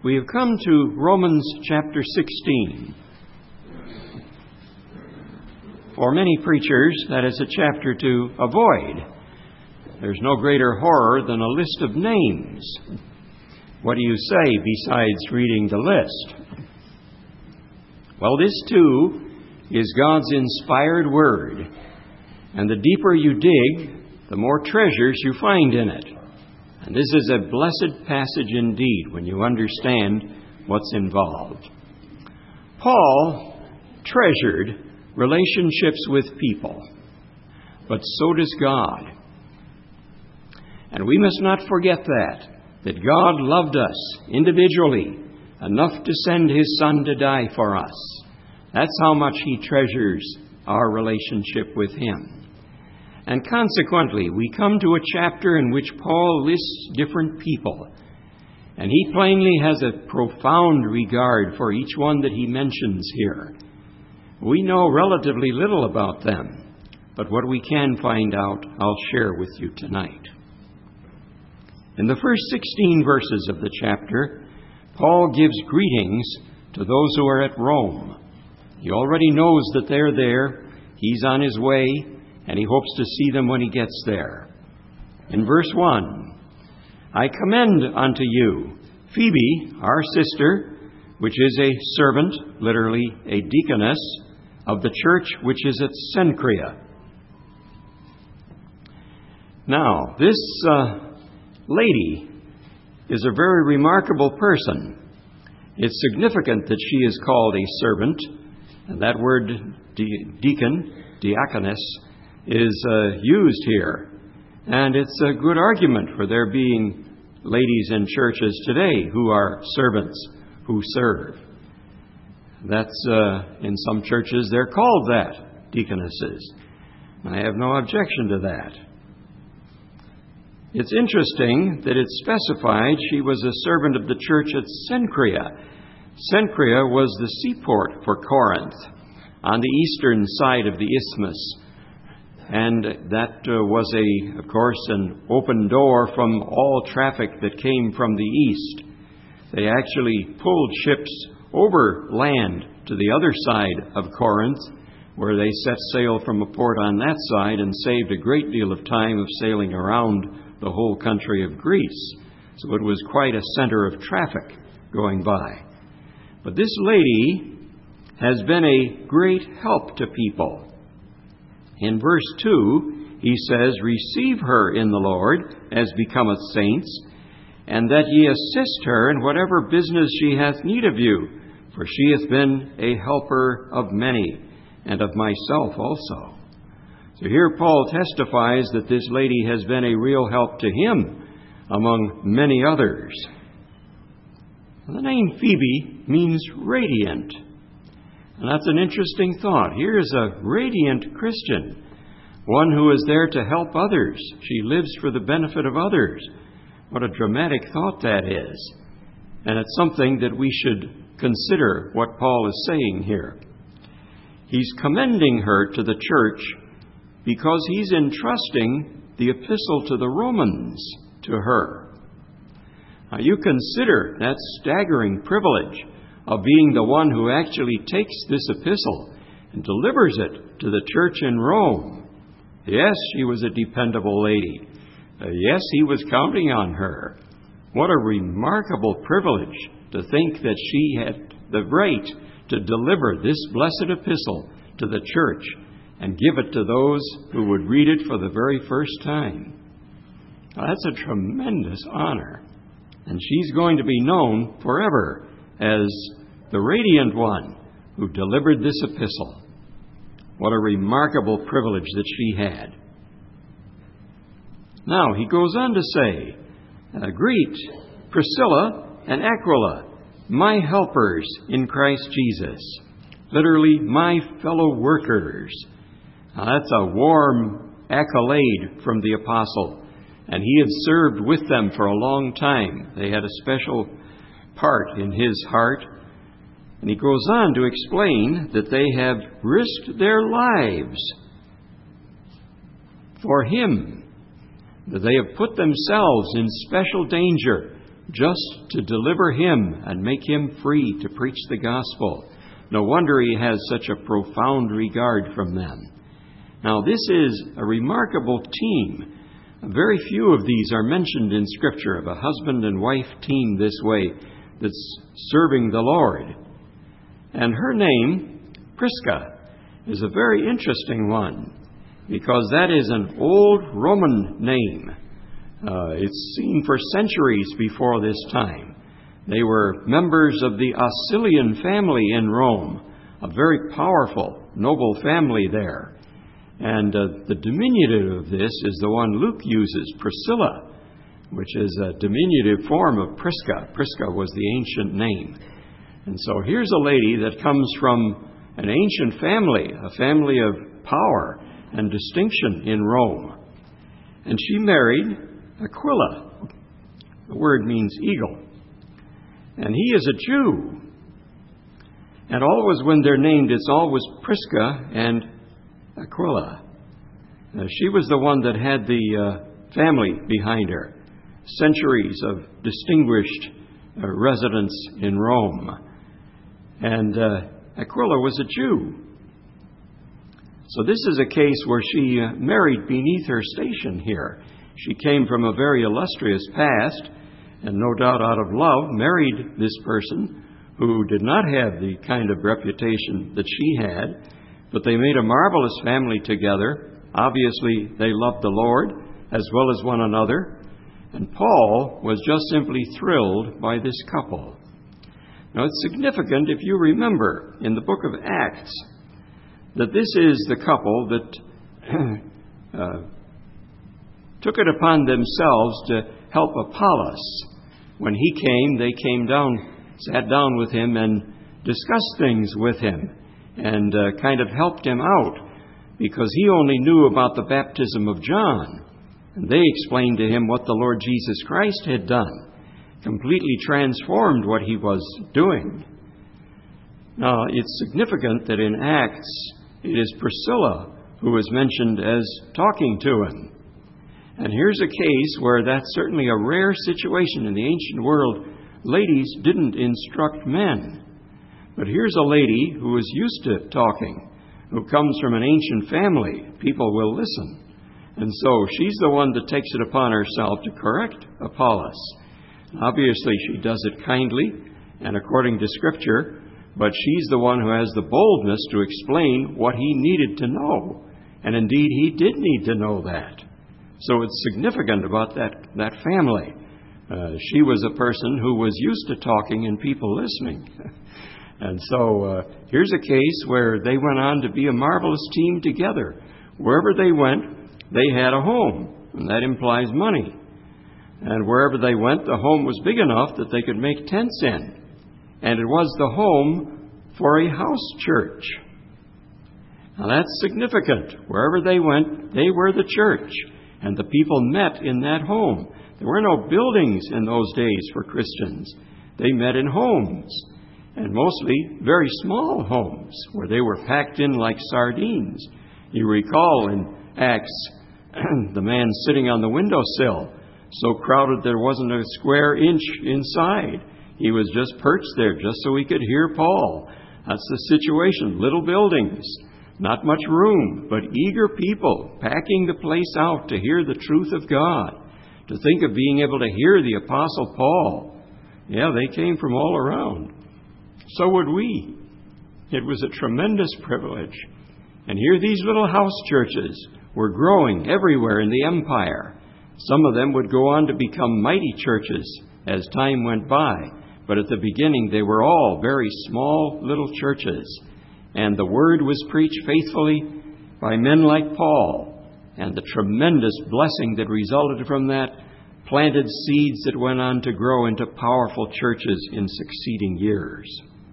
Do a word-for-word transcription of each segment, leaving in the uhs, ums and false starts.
We have come to Romans chapter sixteen. For many preachers, that is a chapter to avoid. There's no greater horror than a list of names. What do you say besides reading the list? Well, this too is God's inspired word. And the deeper you dig, the more treasures you find in it. And this is a blessed passage indeed when you understand what's involved. Paul treasured relationships with people, but so does God. And we must not forget that, that God loved us individually enough to send His Son to die for us. That's how much He treasures our relationship with Him. And consequently, we come to a chapter in which Paul lists different people. And he plainly has a profound regard for each one that he mentions here. We know relatively little about them, but what we can find out, I'll share with you tonight. In the first sixteen verses of the chapter, Paul gives greetings to those who are at Rome. He already knows that they're there. He's on his way. And he hopes to see them when he gets there. In verse one, I commend unto you Phoebe, our sister, which is a servant, literally a deaconess, of the church which is at Cenchrea. Now, this uh, lady is a very remarkable person. It's significant that she is called a servant, and that word de- deacon, diaconus, is uh, used here. And it's a good argument for there being ladies in churches today who are servants, who serve. That's, uh, in some churches, they're called that, deaconesses. I have no objection to that. It's interesting that it's specified she was a servant of the church at Cenchrea. Cenchrea was the seaport for Corinth on the eastern side of the isthmus. And that uh, was, a, of course, an open door from all traffic that came from the east. They actually pulled ships over land to the other side of Corinth, where they set sail from a port on that side and saved a great deal of time of sailing around the whole country of Greece. So it was quite a center of traffic going by. But this lady has been a great help to people. In verse two, he says, receive her in the Lord, as becometh saints, and that ye assist her in whatever business she hath need of you, for she hath been a helper of many, and of myself also. So here Paul testifies that this lady has been a real help to him, among many others. The name Phoebe means radiant. And that's an interesting thought. Here is a radiant Christian, one who is there to help others. She lives for the benefit of others. What a dramatic thought that is. And it's something that we should consider what Paul is saying here. He's commending her to the church because he's entrusting the epistle to the Romans to her. Now you consider that staggering privilege of being the one who actually takes this epistle and delivers it to the church in Rome. Yes, she was a dependable lady. Uh, yes, he was counting on her. What a remarkable privilege to think that she had the right to deliver this blessed epistle to the church and give it to those who would read it for the very first time. Now, that's a tremendous honor. And she's going to be known forever as the radiant one who delivered this epistle. What a remarkable privilege that she had. Now, he goes on to say, uh, greet Priscilla and Aquila, my helpers in Christ Jesus. Literally, my fellow workers. Now, that's a warm accolade from the apostle. And he had served with them for a long time. They had a special part in his heart. And he goes on to explain that they have risked their lives for him, that they have put themselves in special danger just to deliver him and make him free to preach the gospel. No wonder he has such a profound regard from them. Now, this is a remarkable team. Very few of these are mentioned in Scripture, of a husband and wife team this way that's serving the Lord. And her name, Prisca, is a very interesting one, because that is an old Roman name. Uh, it's seen for centuries before this time. They were members of the Osilian family in Rome, a very powerful, noble family there. And uh, the diminutive of this is the one Luke uses, Priscilla, which is a diminutive form of Prisca. Prisca was the ancient name. And so here's a lady that comes from an ancient family, a family of power and distinction in Rome. And she married Aquila. The word means eagle. And he is a Jew. And always when they're named, it's always Prisca and Aquila. Uh, she was the one that had the uh, family behind her. Centuries of distinguished uh, residence in Rome. And uh, Aquila was a Jew. So this is a case where she uh, married beneath her station here. She came from a very illustrious past, and no doubt out of love married this person who did not have the kind of reputation that she had. But they made a marvelous family together. Obviously, they loved the Lord as well as one another. And Paul was just simply thrilled by this couple. Now, it's significant, if you remember, in the book of Acts, that this is the couple that uh, took it upon themselves to help Apollos. When he came, they came down, sat down with him and discussed things with him, and uh, kind of helped him out, because he only knew about the baptism of John. And they explained to him what the Lord Jesus Christ had done, completely transformed what he was doing. Now, it's significant that in Acts, it is Priscilla who is mentioned as talking to him. And here's a case where that's certainly a rare situation in the ancient world. Ladies didn't instruct men. But here's a lady who is used to talking, who comes from an ancient family. People will listen. And so she's the one that takes it upon herself to correct Apollos. Obviously, she does it kindly and according to Scripture, but she's the one who has the boldness to explain what he needed to know. And indeed, he did need to know that. So it's significant about that, that family. Uh, she was a person who was used to talking and people listening. And so uh, here's a case where they went on to be a marvelous team together. Wherever they went, they had a home, and that implies money. And wherever they went, the home was big enough that they could make tents in. And it was the home for a house church. Now that's significant. Wherever they went, they were the church, and the people met in that home. There were no buildings in those days for Christians. They met in homes, and mostly very small homes, where they were packed in like sardines. You recall in Acts, the man sitting on the windowsill, so crowded there wasn't a square inch inside. He was just perched there just so he could hear Paul. That's the situation. Little buildings, not much room, but eager people packing the place out to hear the truth of God. To think of being able to hear the Apostle Paul. Yeah, they came from all around. So would we. It was a tremendous privilege. And here these little house churches were growing everywhere in the empire. Some of them would go on to become mighty churches as time went by. But at the beginning, they were all very small little churches. And the word was preached faithfully by men like Paul. And the tremendous blessing that resulted from that planted seeds that went on to grow into powerful churches in succeeding years.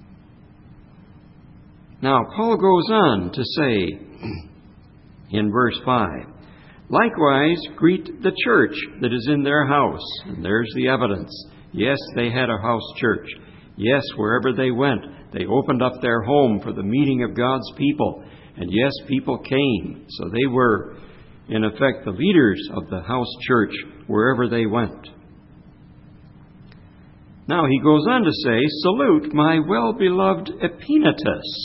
Now, Paul goes on to say in verse five, likewise, greet the church that is in their house. And there's the evidence. Yes, they had a house church. Yes, wherever they went, they opened up their home for the meeting of God's people. And yes, people came. So they were, in effect, the leaders of the house church wherever they went. Now he goes on to say, "Salute my well-beloved Epaenetus."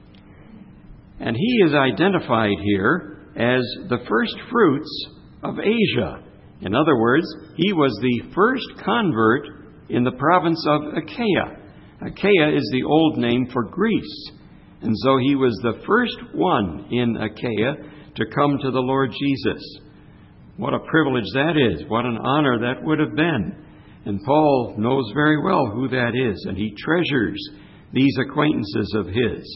And he is identified here as the first fruits of Asia. In other words, he was the first convert in the province of Achaia. Achaia is the old name for Greece. And so he was the first one in Achaia to come to the Lord Jesus. What a privilege that is. What an honor that would have been. And Paul knows very well who that is, and he treasures these acquaintances of his.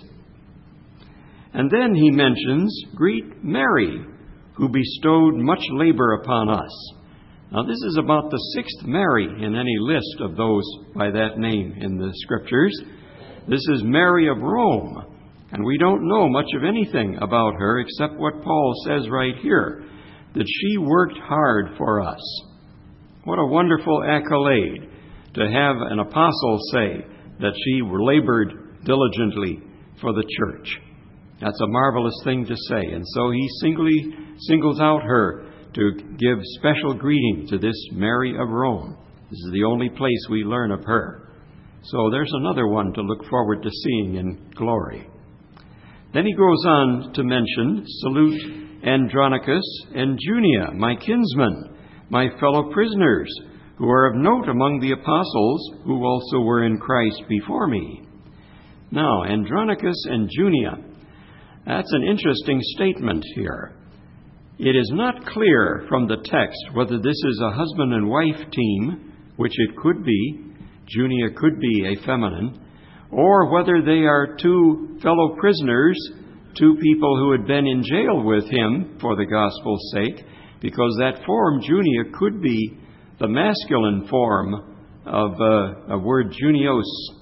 And then he mentions, "Greet Mary, who bestowed much labor upon us." Now this is about the sixth Mary in any list of those by that name in the Scriptures. This is Mary of Rome, and we don't know much of anything about her except what Paul says right here, that she worked hard for us. What a wonderful accolade to have an apostle say that she labored diligently for the church. That's a marvelous thing to say. And so he singly singles out her to give special greeting to this Mary of Rome. This is the only place we learn of her. So there's another one to look forward to seeing in glory. Then he goes on to mention, "Salute Andronicus and Junia, my kinsmen, my fellow prisoners, who are of note among the apostles, who also were in Christ before me." Now, Andronicus and Junia, that's an interesting statement here. It is not clear from the text whether this is a husband and wife team, which it could be, Junia could be a feminine, or whether they are two fellow prisoners, two people who had been in jail with him for the gospel's sake, because that form, Junia, could be the masculine form of uh, a word junios.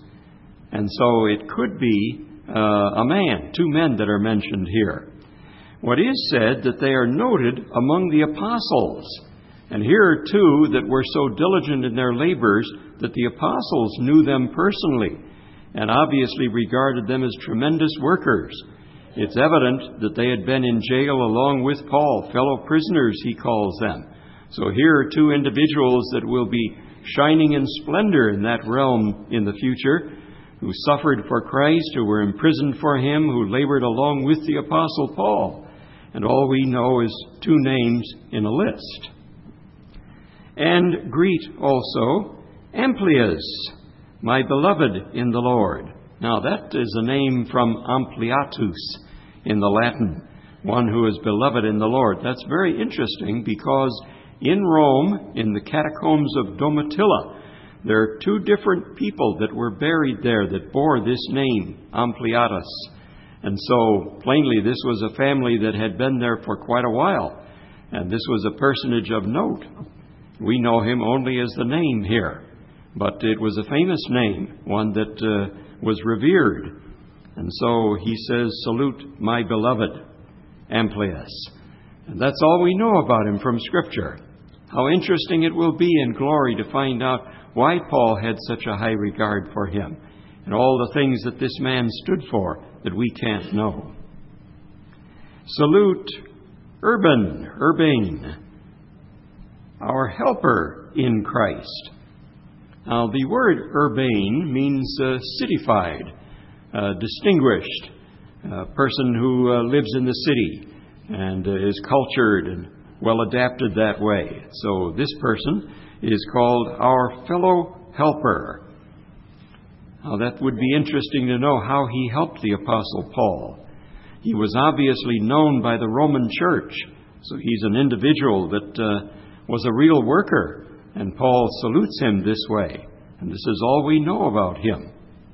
And so it could be uh, a man, two men that are mentioned here. What is said that they are noted among the apostles. And here are two that were so diligent in their labors that the apostles knew them personally and obviously regarded them as tremendous workers. It's evident that they had been in jail along with Paul, fellow prisoners, he calls them. So here are two individuals that will be shining in splendor in that realm in the future, who suffered for Christ, who were imprisoned for him, who labored along with the Apostle Paul. And all we know is two names in a list. And greet also Amplias, my beloved in the Lord. Now that is a name from Ampliatus in the Latin, one who is beloved in the Lord. That's very interesting because in Rome, in the catacombs of Domitilla, there are two different people that were buried there that bore this name, Ampliatus. And so, plainly, this was a family that had been there for quite a while. And this was a personage of note. We know him only as the name here. But it was a famous name, one that uh, was revered. And so he says, "Salute my beloved Amplias." And that's all we know about him from Scripture. How interesting it will be in glory to find out why Paul had such a high regard for him and all the things that this man stood for that we can't know. Salute Urban, Urbane, our helper in Christ. Now, the word urbane means uh, cityfied, uh, distinguished, a person who uh, lives in the city and uh, is cultured and well adapted that way. So this person is called our fellow helper. Now, that would be interesting to know how he helped the Apostle Paul. He was obviously known by the Roman church, so he's an individual that uh, was a real worker, and Paul salutes him this way. And this is all we know about him.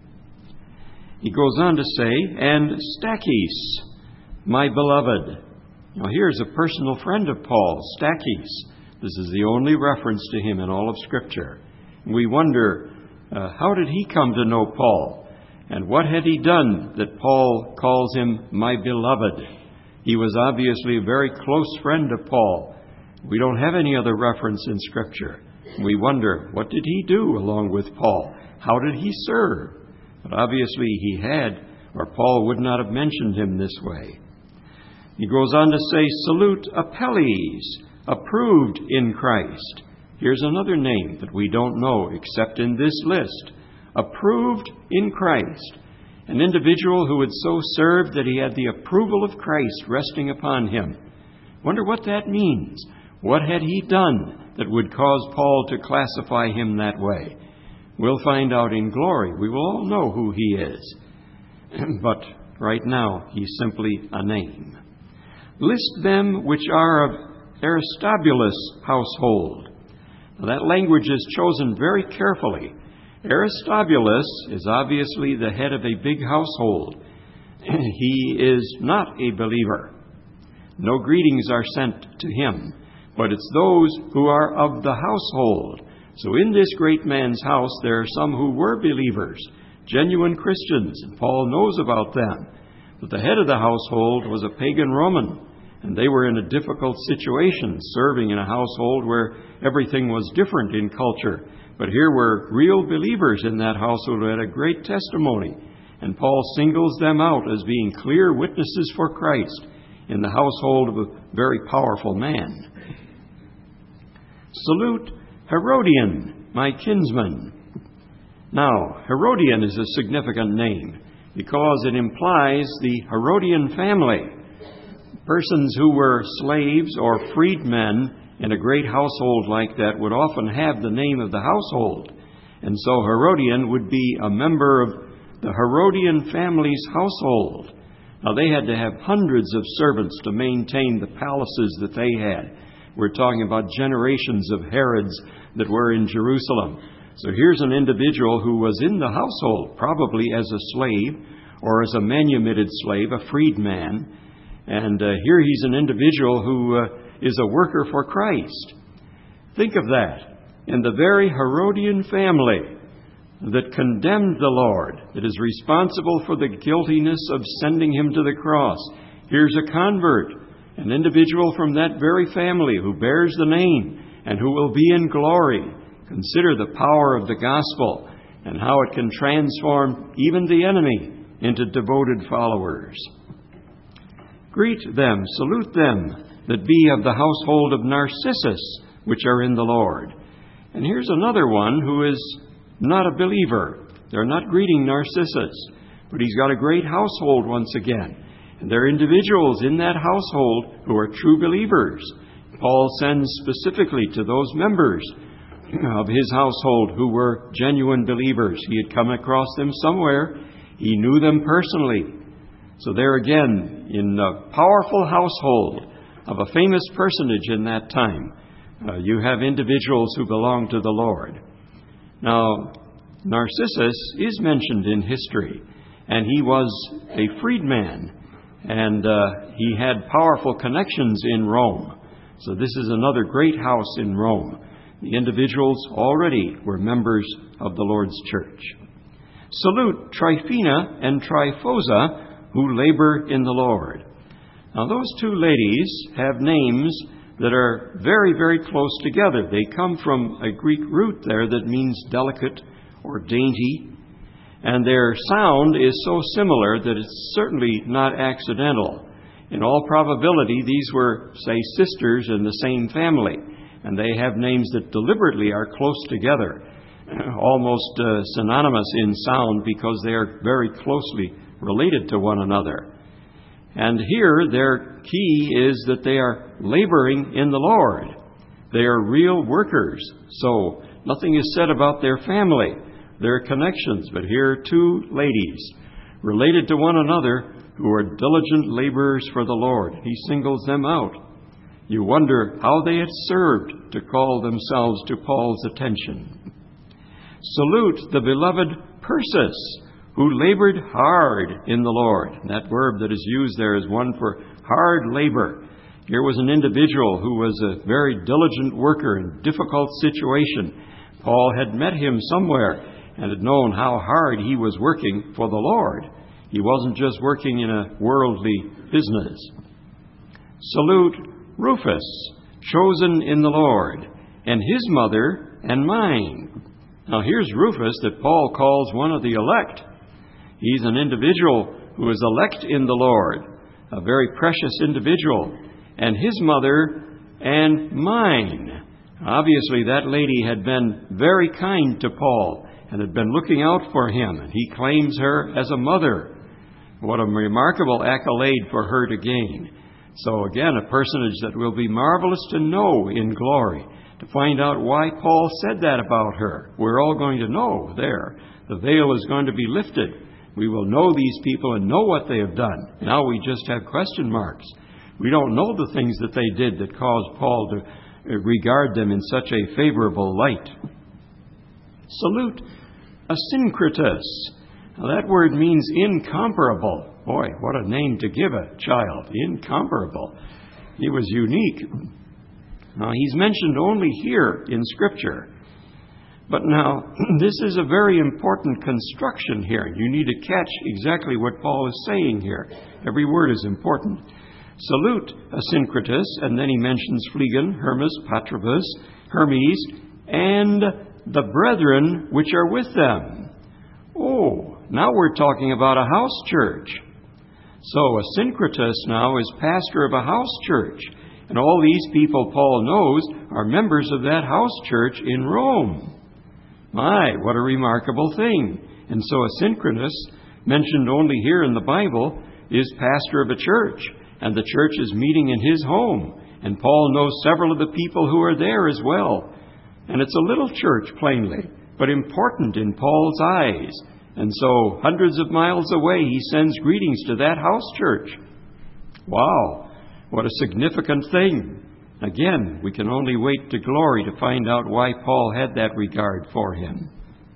He goes on to say, "And Stachys, my beloved." Now here's a personal friend of Paul, Stachys. This is the only reference to him in all of Scripture. We wonder, uh, how did he come to know Paul? And what had he done that Paul calls him my beloved? He was obviously a very close friend of Paul. We don't have any other reference in Scripture. We wonder, what did he do along with Paul? How did he serve? But obviously he had, or Paul would not have mentioned him this way. He goes on to say, "Salute Apelles, approved in Christ." Here's another name that we don't know except in this list. Approved in Christ. An individual who had so served that he had the approval of Christ resting upon him. Wonder what that means. What had he done that would cause Paul to classify him that way? We'll find out in glory. We will all know who he is. But right now, he's simply a name. List them which are of Aristobulus' household. Now, that language is chosen very carefully. Aristobulus is obviously the head of a big household. He is not a believer. No greetings are sent to him, but it's those who are of the household. So in this great man's house, there are some who were believers, genuine Christians, and Paul knows about them. But the head of the household was a pagan Roman, and they were in a difficult situation, serving in a household where everything was different in culture. But here were real believers in that household who had a great testimony, and Paul singles them out as being clear witnesses for Christ in the household of a very powerful man. Salute Herodian, my kinsman. Now, Herodian is a significant name because it implies the Herodian family. Persons who were slaves or freedmen in a great household like that would often have the name of the household. And so Herodian would be a member of the Herodian family's household. Now, they had to have hundreds of servants to maintain the palaces that they had. We're talking about generations of Herods that were in Jerusalem. So here's an individual who was in the household, probably as a slave or as a manumitted slave, a freedman. And uh, here he's an individual who uh, is a worker for Christ. Think of that. In the very Herodian family that condemned the Lord, that is responsible for the guiltiness of sending him to the cross, here's a convert, an individual from that very family who bears the name and who will be in glory. Consider the power of the gospel and how it can transform even the enemy into devoted followers. Greet them, salute them that be of the household of Narcissus, which are in the Lord. And here's another one who is not a believer. They're not greeting Narcissus, but he's got a great household once again. And there are individuals in that household who are true believers. Paul sends specifically to those members of his household who were genuine believers. He had come across them somewhere. He knew them personally. So there again, in a powerful household of a famous personage in that time, uh, you have individuals who belong to the Lord. Now, Narcissus is mentioned in history, and he was a freedman, and uh, he had powerful connections in Rome. So this is another great house in Rome. The individuals already were members of the Lord's church. Salute Tryphena and Tryphosa, who labor in the Lord. Now, those two ladies have names that are very, very close together. They come from a Greek root there that means delicate or dainty, and their sound is so similar that it's certainly not accidental. In all probability, these were, say, sisters in the same family, and they have names that deliberately are close together, almost uh, synonymous in sound because they are very closely related to one another. And here their key is that they are laboring in the Lord. They are real workers. So nothing is said about their family, their connections, but here are two ladies related to one another who are diligent laborers for the Lord. He singles them out. You wonder how they had served to call themselves to Paul's attention. Salute the beloved Persis, who labored hard in the Lord. And that verb that is used there is one for hard labor. Here was an individual who was a very diligent worker in a difficult situation. Paul had met him somewhere and had known how hard he was working for the Lord. He wasn't just working in a worldly business. Salute Rufus, chosen in the Lord, and his mother and mine. Now here's Rufus that Paul calls one of the elect. He's an individual who is elect in the Lord, a very precious individual, and his mother and mine. Obviously, that lady had been very kind to Paul and had been looking out for him, and he claims her as a mother. What a remarkable accolade for her to gain. So again, a personage that will be marvelous to know in glory, to find out why Paul said that about her. We're all going to know there. The veil is going to be lifted. We will know these people and know what they have done. Now we just have question marks. We don't know the things that they did that caused Paul to regard them in such a favorable light. Salute Asyncritus. Now that word means incomparable. Boy, what a name to give a child. Incomparable. He was unique. Now, he's mentioned only here in Scripture. But now, this is a very important construction here. You need to catch exactly what Paul is saying here. Every word is important. Salute Asyncritus, and then he mentions Phlegon, Hermas, Patrobas, Hermes, and the brethren which are with them. Oh, now we're talking about a house church. So Asyncritus now is pastor of a house church. And all these people Paul knows are members of that house church in Rome. My, what a remarkable thing. And so Asyncritus, mentioned only here in the Bible, is pastor of a church. And the church is meeting in his home. And Paul knows several of the people who are there as well. And it's a little church, plainly, but important in Paul's eyes. And so, hundreds of miles away, he sends greetings to that house church. Wow, what a significant thing. Again, we can only wait to glory to find out why Paul had that regard for him.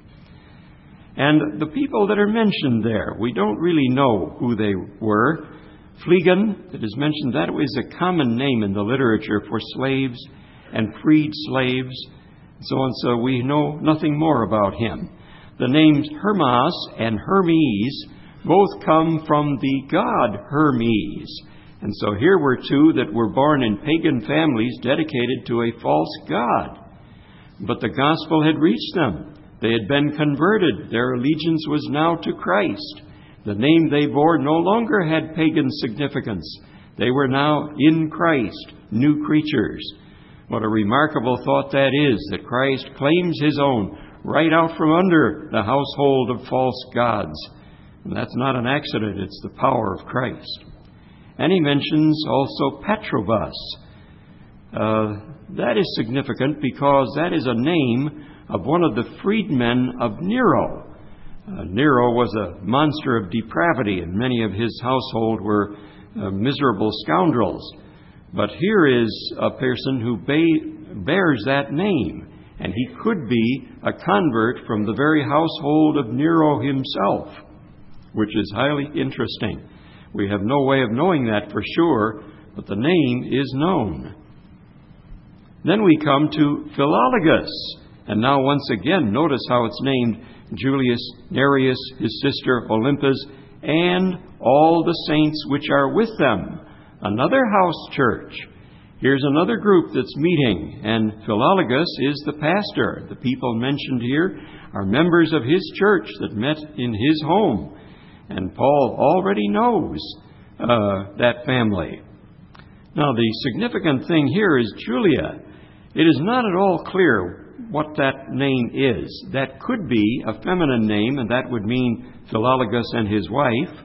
And the people that are mentioned there, we don't really know who they were. Phlegon, that is mentioned, that was a common name in the literature for slaves and freed slaves, and so on. So we know nothing more about him. The names Hermas and Hermes both come from the god Hermes. And so here were two that were born in pagan families dedicated to a false god. But the gospel had reached them. They had been converted. Their allegiance was now to Christ. The name they bore no longer had pagan significance. They were now in Christ, new creatures. What a remarkable thought that is, that Christ claims his own right out from under the household of false gods. And that's not an accident, it's the power of Christ. And he mentions also Patrobas. Uh, that is significant because that is a name of one of the freedmen of Nero. Uh, Nero was a monster of depravity, and many of his household were uh, miserable scoundrels. But here is a person who ba- bears that name. And he could be a convert from the very household of Nero himself, which is highly interesting. We have no way of knowing that for sure, but the name is known. Then we come to Philologus. And now once again, notice how it's named Julius, Nereus, his sister Olympus, and all the saints which are with them. Another house church. Here's another group that's meeting, and Philologus is the pastor. The people mentioned here are members of his church that met in his home. And Paul already knows uh, that family. Now, the significant thing here is Julia. It is not at all clear what that name is. That could be a feminine name, and that would mean Philologus and his wife.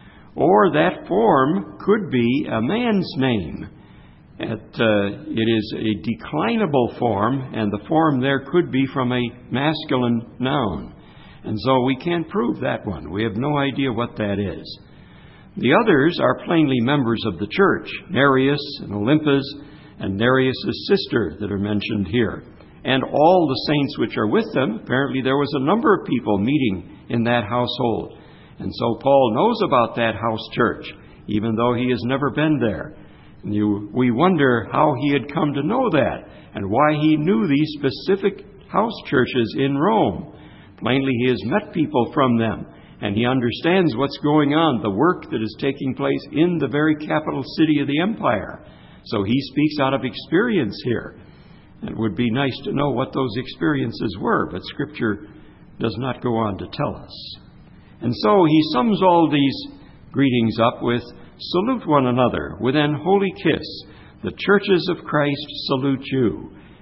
Or that form could be a man's name. It, uh, it is a declinable form, and the form there could be from a masculine noun. And so we can't prove that one. We have no idea what that is. The others are plainly members of the church, Nereus and Olympus and Nereus' sister that are mentioned here. And all the saints which are with them. Apparently there was a number of people meeting in that household. And so Paul knows about that house church, even though he has never been there. And you, we wonder how he had come to know that and why he knew these specific house churches in Rome. Plainly, he has met people from them, and he understands what's going on, the work that is taking place in the very capital city of the empire. So he speaks out of experience here. And it would be nice to know what those experiences were, but Scripture does not go on to tell us. And so he sums all these greetings up with, "Salute one another with an holy kiss. The churches of Christ salute you."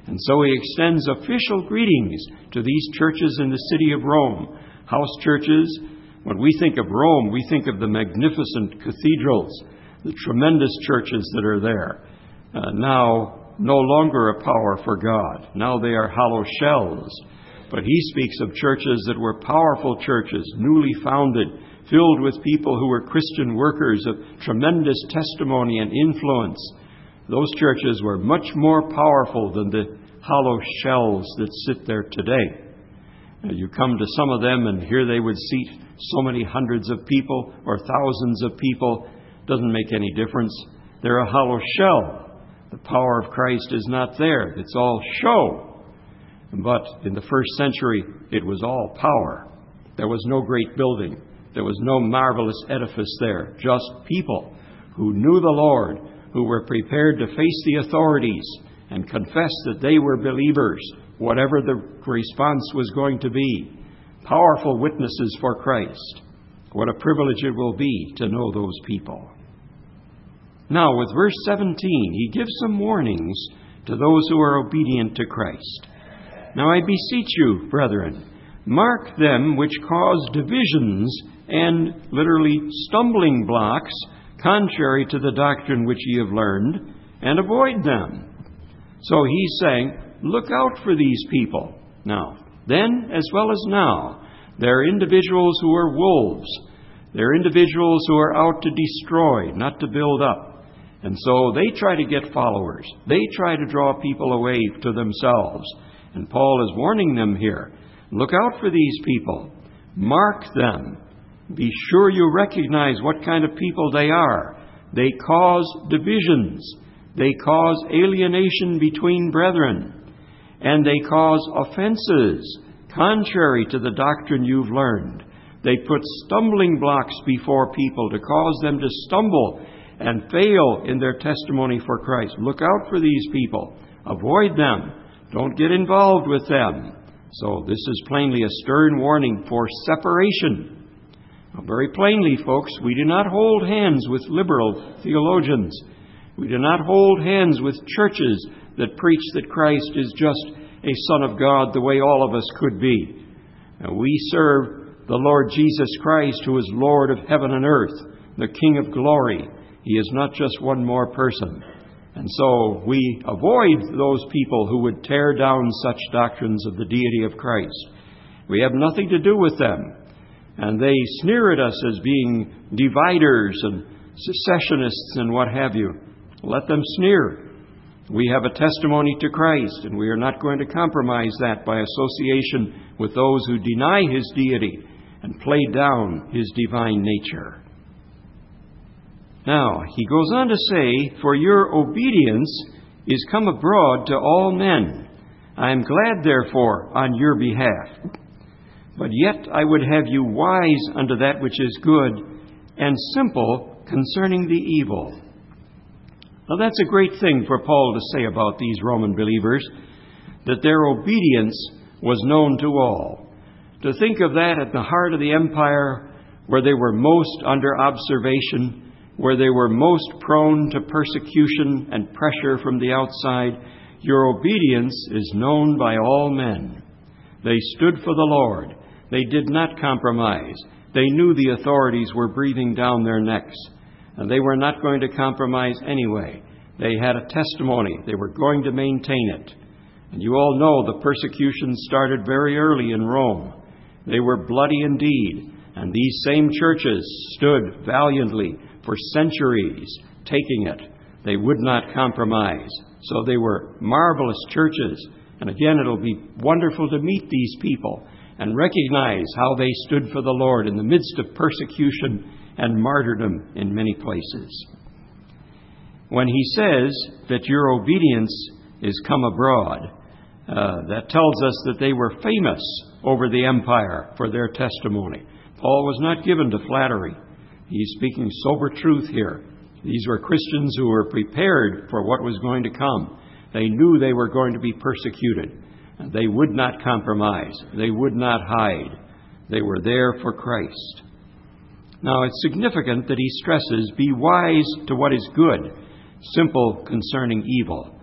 And so he extends official greetings to these churches in the city of Rome. House churches, when we think of Rome, we think of the magnificent cathedrals, the tremendous churches that are there. Uh, now, no longer a power for God. Now they are hollow shells. But he speaks of churches that were powerful churches, newly founded, filled with people who were Christian workers of tremendous testimony and influence. Those churches were much more powerful than the hollow shells that sit there today. Now, you come to some of them and here they would seat so many hundreds of people or thousands of people. Doesn't make any difference. They're a hollow shell. The power of Christ is not there. It's all show. But in the first century, it was all power. There was no great building. There was no marvelous edifice there. Just people who knew the Lord, who were prepared to face the authorities and confess that they were believers, whatever the response was going to be. Powerful witnesses for Christ. What a privilege it will be to know those people. Now, with verse seventeen, he gives some warnings to those who are obedient to Christ. Now I beseech you, brethren, mark them which cause divisions and literally stumbling blocks, contrary to the doctrine which ye have learned, and avoid them. So he's saying, look out for these people. Now, then as well as now, they're individuals who are wolves. They're individuals who are out to destroy, not to build up. And so they try to get followers. They try to draw people away to themselves. And Paul is warning them here. Look out for these people. Mark them. Be sure you recognize what kind of people they are. They cause divisions. They cause alienation between brethren. And they cause offenses, contrary to the doctrine you've learned. They put stumbling blocks before people to cause them to stumble and fail in their testimony for Christ. Look out for these people. Avoid them. Don't get involved with them. So this is plainly a stern warning for separation. Now, very plainly, folks, we do not hold hands with liberal theologians. We do not hold hands with churches that preach that Christ is just a Son of God the way all of us could be. And we serve the Lord Jesus Christ, who is Lord of heaven and earth, the King of glory. He is not just one more person. And so we avoid those people who would tear down such doctrines of the deity of Christ. We have nothing to do with them. And they sneer at us as being dividers and secessionists and what have you. Let them sneer. We have a testimony to Christ, and we are not going to compromise that by association with those who deny His deity and play down His divine nature. Now, he goes on to say, for your obedience is come abroad to all men. I am glad, therefore, on your behalf. But yet I would have you wise unto that which is good, and simple concerning the evil. Now, that's a great thing for Paul to say about these Roman believers, that their obedience was known to all. To think of that at the heart of the empire, where they were most under observation, where they were most prone to persecution and pressure from the outside, your obedience is known by all men. They stood for the Lord. They did not compromise. They knew the authorities were breathing down their necks, and they were not going to compromise anyway. They had a testimony. They were going to maintain it. And you all know the persecution started very early in Rome. They were bloody indeed, and these same churches stood valiantly for centuries, taking it. They would not compromise. So they were marvelous churches. And again, it'll be wonderful to meet these people and recognize how they stood for the Lord in the midst of persecution and martyrdom in many places. When he says that your obedience is come abroad, uh, that tells us that they were famous over the empire for their testimony. Paul was not given to flattery. He's speaking sober truth here. These were Christians who were prepared for what was going to come. They knew they were going to be persecuted. And they would not compromise. They would not hide. They were there for Christ. Now, it's significant that he stresses, be wise to what is good, simple concerning evil.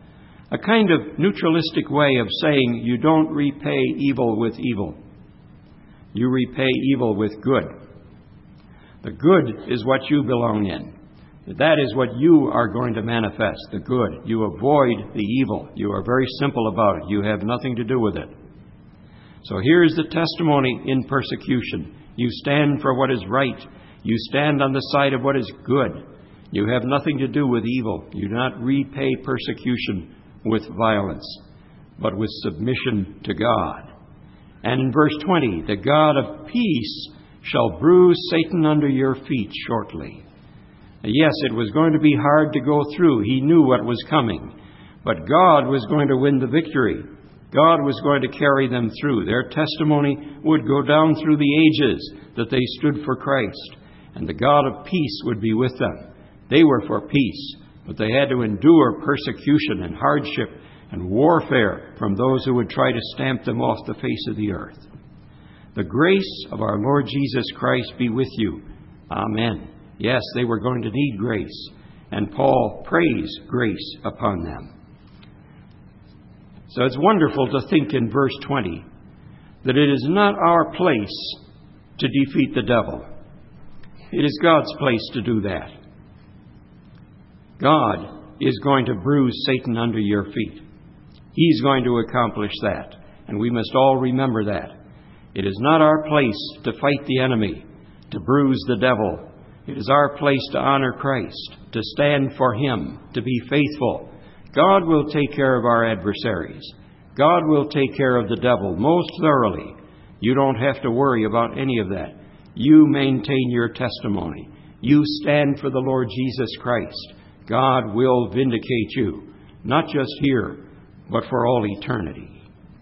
a kind of neutralistic way of saying you don't repay evil with evil. You repay evil with good. The good is what you belong in. That is what you are going to manifest, the good. You avoid the evil. You are very simple about it. You have nothing to do with it. So here is the testimony in persecution. You stand for what is right. You stand on the side of what is good. You have nothing to do with evil. You do not repay persecution with violence, but with submission to God. And in verse twenty, the God of peace shall bruise Satan under your feet shortly. Yes, it was going to be hard to go through. He knew what was coming. But God was going to win the victory. God was going to carry them through. Their testimony would go down through the ages that they stood for Christ. And the God of peace would be with them. They were for peace, but they had to endure persecution and hardship and warfare from those who would try to stamp them off the face of the earth. The grace of our Lord Jesus Christ be with you. Amen. Yes, they were going to need grace, and Paul prays grace upon them. So it's wonderful to think in verse twenty that it is not our place to defeat the devil. It is God's place to do that. God is going to bruise Satan under your feet. He's going to accomplish that, and we must all remember that. It is not our place to fight the enemy, to bruise the devil. It is our place to honor Christ, to stand for Him, to be faithful. God will take care of our adversaries. God will take care of the devil most thoroughly. You don't have to worry about any of that. You maintain your testimony. You stand for the Lord Jesus Christ. God will vindicate you, not just here, but for all eternity.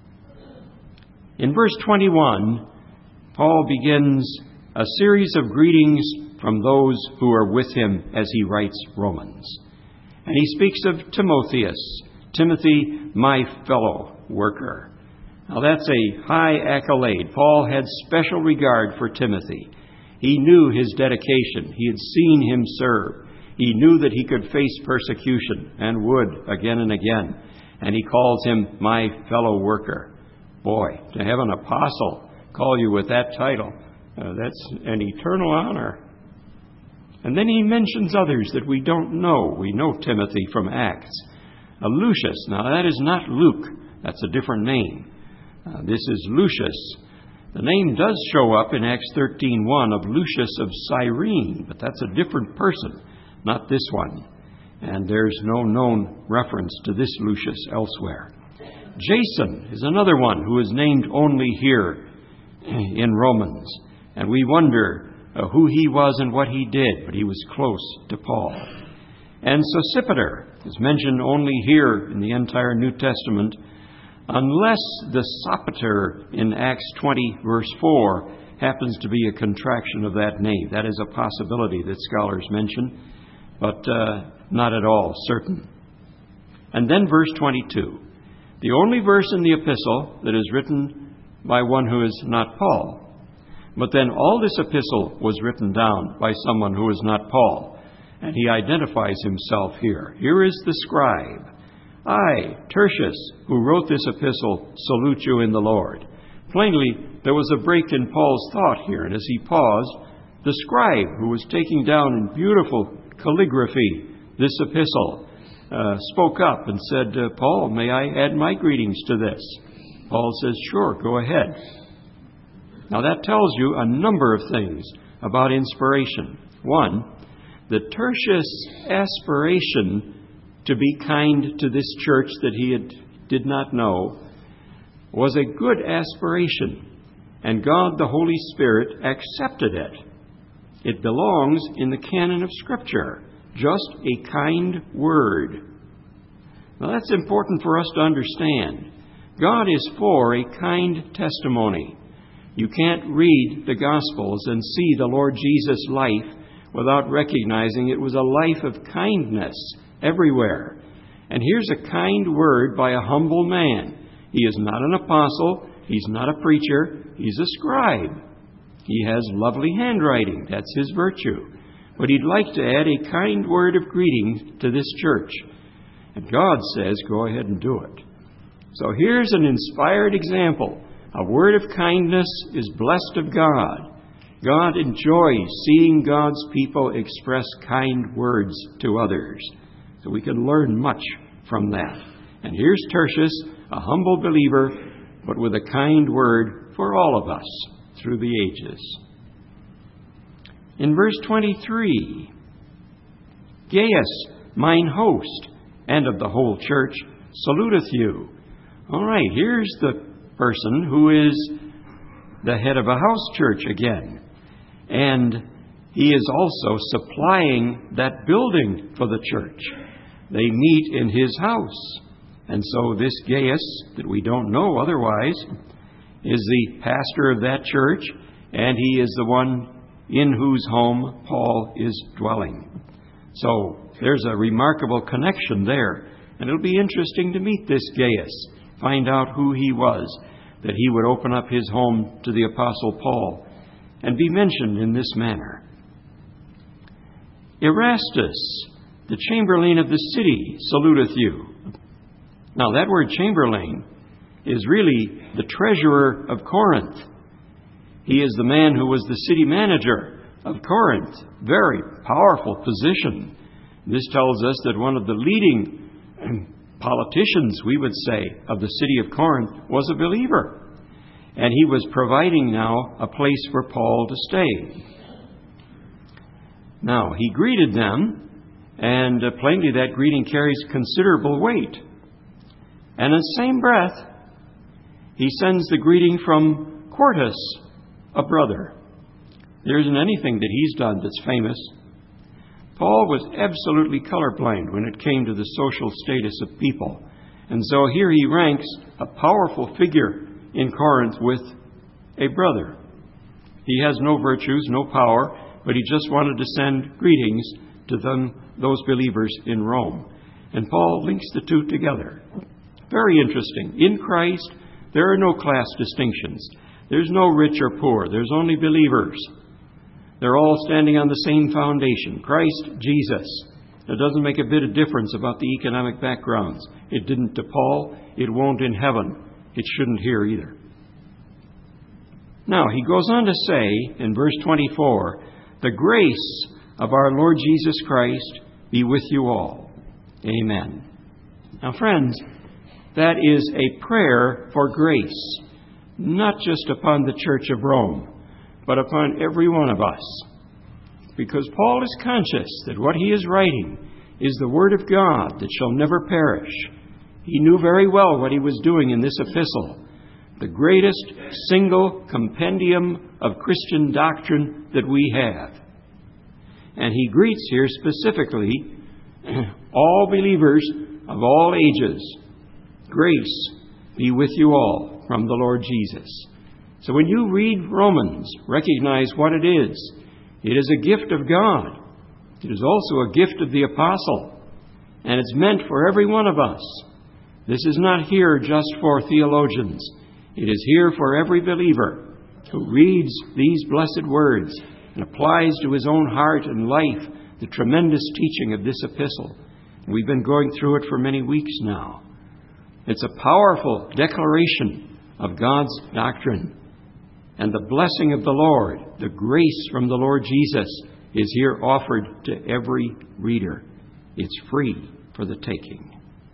In verse twenty-one, Paul begins a series of greetings from those who are with him as he writes Romans. And he speaks of Timotheus, Timothy, my fellow worker. Now that's a high accolade. Paul had special regard for Timothy. He knew his dedication. He had seen him serve. He knew that he could face persecution and would again and again. And he calls him my fellow worker. Boy, to have an apostle call you with that title, uh, that's an eternal honor. And then he mentions others that we don't know. We know Timothy from Acts. Uh, Lucius, now that is not Luke. That's a different name. Uh, this is Lucius. The name does show up in Acts thirteen one of Lucius of Cyrene, but that's a different person, not this one. And there's no known reference to this Lucius elsewhere. Jason is another one who is named only here in Romans. And we wonder uh, who he was and what he did, but he was close to Paul. And Sosipater is mentioned only here in the entire New Testament, unless the Sopater in Acts twenty, verse four, happens to be a contraction of that name. That is a possibility that scholars mention, but uh, not at all certain. And then verse twenty-two, the only verse in the epistle that is written by one who is not Paul. But then all this epistle was written down by someone who is not Paul, and he identifies himself here. Here is the scribe. I, Tertius, who wrote this epistle, salute you in the Lord. Plainly, there was a break in Paul's thought here, and as he paused, the scribe, who was taking down in beautiful calligraphy this epistle, uh, spoke up and said, uh, Paul, may I add my greetings to this? Paul says, sure, go ahead. Now that tells you a number of things about inspiration. One, that Tertius' aspiration to be kind to this church that he had, did not know was a good aspiration, and God the Holy Spirit accepted it. It belongs in the canon of Scripture, just a kind word. Now that's important for us to understand. God is for a kind testimony. You can't read the Gospels and see the Lord Jesus' life without recognizing it was a life of kindness everywhere. And here's a kind word by a humble man. He is not an apostle. He's not a preacher. He's a scribe. He has lovely handwriting. That's his virtue. But he'd like to add a kind word of greeting to this church. And God says, go ahead and do it. So here's an inspired example. A word of kindness is blessed of God. God enjoys seeing God's people express kind words to others. So we can learn much from that. And here's Tertius, a humble believer, but with a kind word for all of us through the ages. In verse twenty-three, Gaius, mine host, and of the whole church, saluteth you. All right, here's the person who is the head of a house church again. And he is also supplying that building for the church. They meet in his house. And so this Gaius, that we don't know otherwise, is the pastor of that church, and he is the one in whose home Paul is dwelling. So there's a remarkable connection there. And it'll be interesting to meet this Gaius, find out who he was, that he would open up his home to the Apostle Paul and be mentioned in this manner. Erastus, the chamberlain of the city, saluteth you. Now that word chamberlain is really the treasurer of Corinth. He is the man who was the city manager of Corinth. Very powerful position. This tells us that one of the leading politicians, we would say, of the city of Corinth was a believer. And he was providing now a place for Paul to stay. Now, he greeted them, and uh, plainly that greeting carries considerable weight. And in the same breath, he sends the greeting from Quartus, a brother. There isn't anything that he's done that's famous. Paul was absolutely colorblind when it came to the social status of people. And so here he ranks a powerful figure in Corinth with a brother. He has no virtues, no power, but he just wanted to send greetings to them, those believers in Rome. And Paul links the two together. Very interesting. In Christ, there are no class distinctions. There's no rich or poor. There's only believers. They're all standing on the same foundation, Christ Jesus. It doesn't make a bit of difference about the economic backgrounds. It didn't to Paul. It won't in heaven. It shouldn't here either. Now, he goes on to say in verse twenty-four, the grace of our Lord Jesus Christ be with you all. Amen. Now, friends, that is a prayer for grace, not just upon the Church of Rome, but upon every one of us. Because Paul is conscious that what he is writing is the Word of God that shall never perish. He knew very well what he was doing in this epistle, the greatest single compendium of Christian doctrine that we have. And he greets here specifically all believers of all ages. Grace be with you all from the Lord Jesus. So when you read Romans, recognize what it is. It is a gift of God. It is also a gift of the apostle. And it's meant for every one of us. This is not here just for theologians. It is here for every believer who reads these blessed words and applies to his own heart and life the tremendous teaching of this epistle. And we've been going through it for many weeks now. It's a powerful declaration of God's doctrine. And the blessing of the Lord, the grace from the Lord Jesus, is here offered to every reader. It's free for the taking.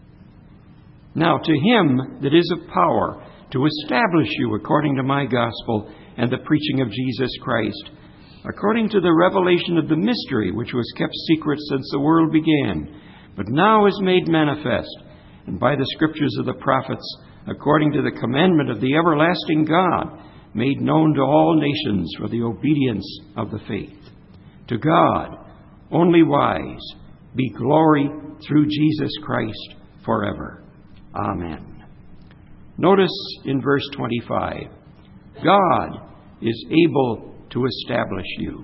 Now, to him that is of power to establish you according to my gospel and the preaching of Jesus Christ, according to the revelation of the mystery which was kept secret since the world began, but now is made manifest, and by the scriptures of the prophets, according to the commandment of the everlasting God, made known to all nations for the obedience of the faith. To God, only wise, be glory through Jesus Christ forever. Amen. Notice in verse twenty-five, God is able to establish you.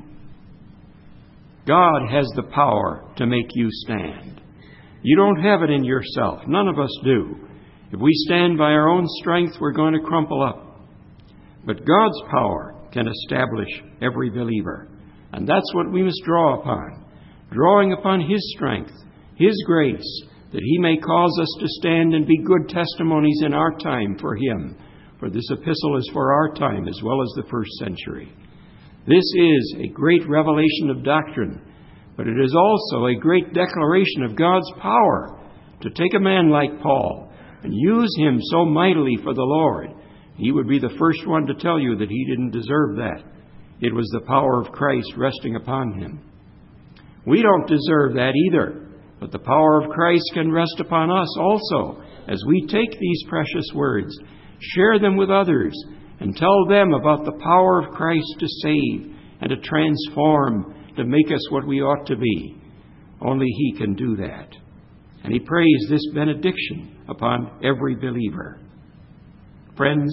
God has the power to make you stand. You don't have it in yourself. None of us do. If we stand by our own strength, we're going to crumple up. But God's power can establish every believer. And that's what we must draw upon. Drawing upon His strength, His grace, that He may cause us to stand and be good testimonies in our time for Him. For this epistle is for our time as well as the first century. This is a great revelation of doctrine, but it is also a great declaration of God's power to take a man like Paul and use him so mightily for the Lord. He would be the first one to tell you that he didn't deserve that. It was the power of Christ resting upon him. We don't deserve that either, but the power of Christ can rest upon us also as we take these precious words, share them with others, and tell them about the power of Christ to save and to transform, to make us what we ought to be. Only He can do that. And He prays this benediction upon every believer. Friends,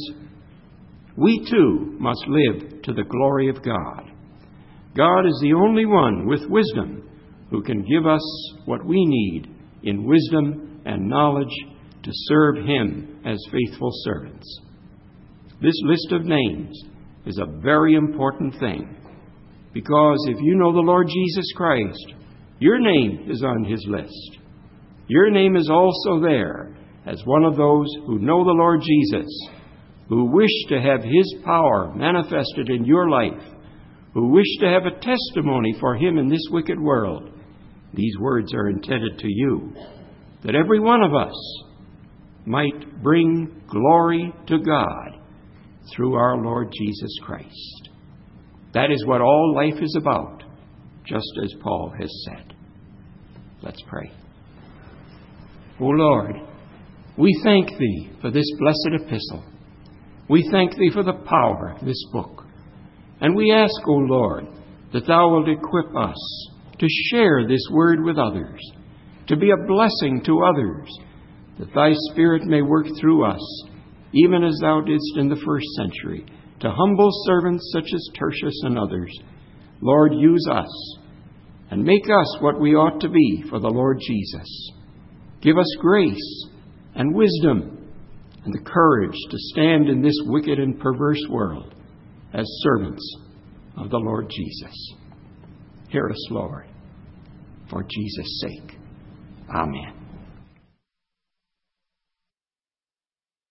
we too must live to the glory of God. God is the only one with wisdom who can give us what we need in wisdom and knowledge to serve Him as faithful servants. This list of names is a very important thing, because if you know the Lord Jesus Christ, your name is on His list. Your name is also there as one of those who know the Lord Jesus, who wish to have His power manifested in your life, who wish to have a testimony for Him in this wicked world. These words are intended to you, that every one of us might bring glory to God through our Lord Jesus Christ. That is what all life is about, just as Paul has said. Let's pray. O Lord, we thank Thee for this blessed epistle. We thank Thee for the power of this book. And we ask, O Lord, that Thou wilt equip us to share this word with others, to be a blessing to others, that Thy Spirit may work through us, even as Thou didst in the first century, to humble servants such as Tertius and others. Lord, use us and make us what we ought to be for the Lord Jesus. Give us grace and wisdom and the courage to stand in this wicked and perverse world as servants of the Lord Jesus. Hear us, Lord, for Jesus' sake. Amen.